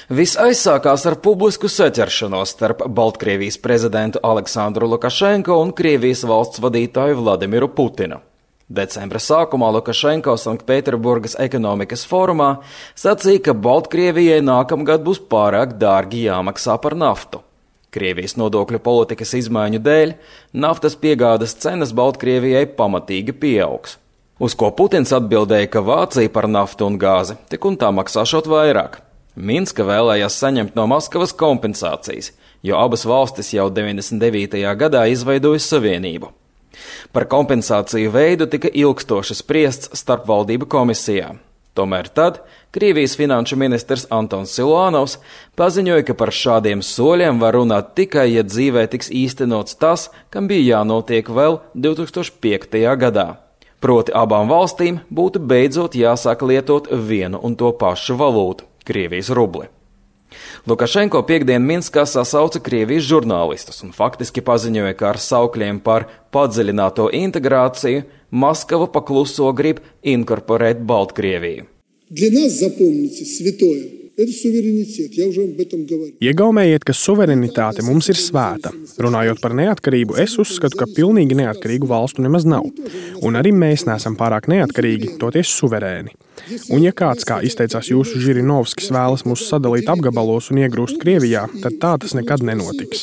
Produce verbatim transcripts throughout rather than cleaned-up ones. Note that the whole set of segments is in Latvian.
Viss aizsākās ar publisku saķeršanos starp Baltkrievijas prezidentu Aleksandru Lukašenko un Krievijas valsts vadītāju Vladimiru Putinu. Decembra sākumā Lukašenko Sanktpēterburgas ekonomikas fórumā sacīja, ka Baltkrievijai nākamgad būs pārāk dārgi jāmaksā par naftu. Krievijas nodokļu politikas izmaiņu dēļ naftas piegādes cenas Baltkrievijai pamatīgi pieaugs. Uz ko Putins atbildēja, ka Vācija par naftu un gāzi tik un tā maksāšot vairāk. Minska vēlējās saņemt no Maskavas kompensācijas, jo abas valstis jau deviņdesmit devītajā gadā izveidoja savienību. Par kompensāciju veidu tika ilgstoši spriests starpvaldību komisijā. Tomēr tad Krievijas finanšu ministrs Antons Siluanovs paziņoja, ka par šādiem soļiem var runāt tikai, ja dzīvē tiks īstenots tas, kam bija jānotiek vēl divi tūkstoši piektajā gadā. Proti abām valstīm būtu beidzot jāsāk lietot vienu un to pašu valūtu – Krievijas rubli. Lukašenko piekdien Minskā sasauca Krievijas žurnālistus un faktiski paziņoja, ka ar saukļiem par padziļināto integrāciju Maskava pakluso grib inkorporēt Baltkrieviju. Для нас, запомните, святое – это суверенитет. Я уже об этом говорю. Iegaumējiet, ka suverenitāte mums ir svēta. Runājot par neatkarību, es uzskatu, ka pilnīgi neatkarīgu valstu nemaz nav. Un arī mēs neesam pārāk neatkarīgi, toties suverēni. Un ja kāds, kā izteicās jūsu Žirinovskis, vēlas mūs sadalīt apgabalos un iegrūst Krievijā, tad tā tas nekad nenotiks.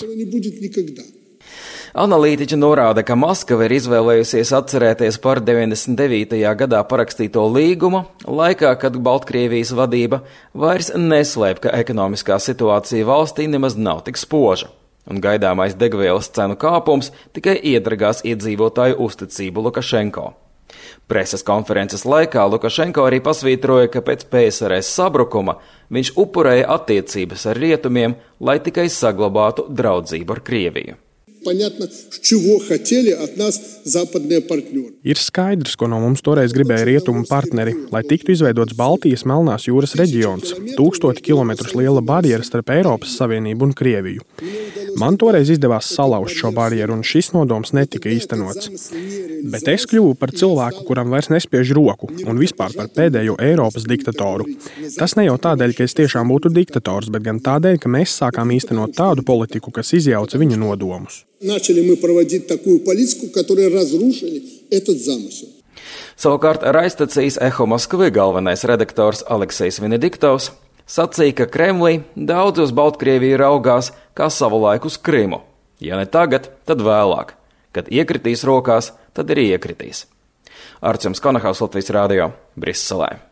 Analītiķi norāda, ka Maskava ir izvēlējusies atcerēties par deviņdesmit devītajā gadā parakstīto līgumu, laikā, kad Baltkrievijas vadība vairs neslēp, ka ekonomiskā situācija valstī nemaz nav tik spoža, un gaidāmais degvielas cenu kāpums tikai iedragās iedzīvotāju uzticību Lukašenko. Preses konferences laikā Lukašenko arī pasvītroja, ka pēc P S R S sabrukuma viņš upurēja attiecības ar rietumiem, lai tikai saglabātu draudzību ar Krieviju. Понятно, чего хотели от нас западные партнеры. Ir skaidrs, ko no mums toreiz gribēja rietumu partneri, lai tiktu izveidots Baltijas Melnās jūras reģions, tūkstoti kilometrus liela barjera starp Eiropas Savienību un Krieviju. Man toreiz izdevās salauzt šo barjeru, un šis nodoms netika īstenots. Bet es kļuvu par cilvēku, kuram vairs nespiež roku, un vispār par pēdējo Eiropas diktatoru. Tas ne jau tādēļ, ka es tiešām būtu diktators, bet gan tādēļ, ka mēs sākām īstenot tādu politiku, kas izjauca viņa nodomus. Начали мы проводить такую политику, которая разрушили этот замысел. Savukārt raidstacijas Eho Moskvы galvenais redaktors Aleksejs Venediktovs sacīja, ka Kremlī daudzi uz Baltkrieviju raugās kā savulaik uz Krimu. Ja ne tagad, tad vēlāk. Kad iekritīs rokās, tad arī iekritīs. Arčuns Konahaus, Latvijas radio, Briselē.